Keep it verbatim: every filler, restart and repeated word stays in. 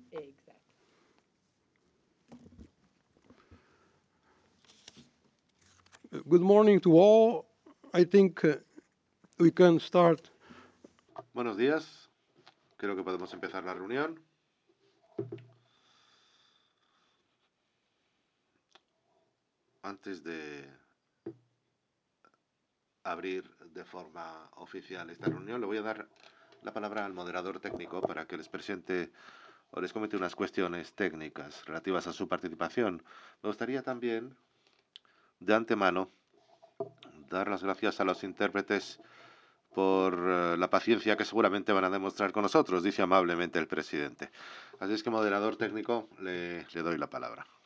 Exactly. Good morning to all. I think uh, we can start. Buenos días. Creo que podemos empezar la reunión. Antes de abrir de forma oficial esta reunión, le voy a dar la palabra al moderador técnico para que les presente o les comente unas cuestiones técnicas relativas a su participación. Me gustaría también, de antemano, dar las gracias a los intérpretes por uh, la paciencia que seguramente van a demostrar con nosotros, dice amablemente el presidente. Así es que, moderador técnico, le, le doy la palabra.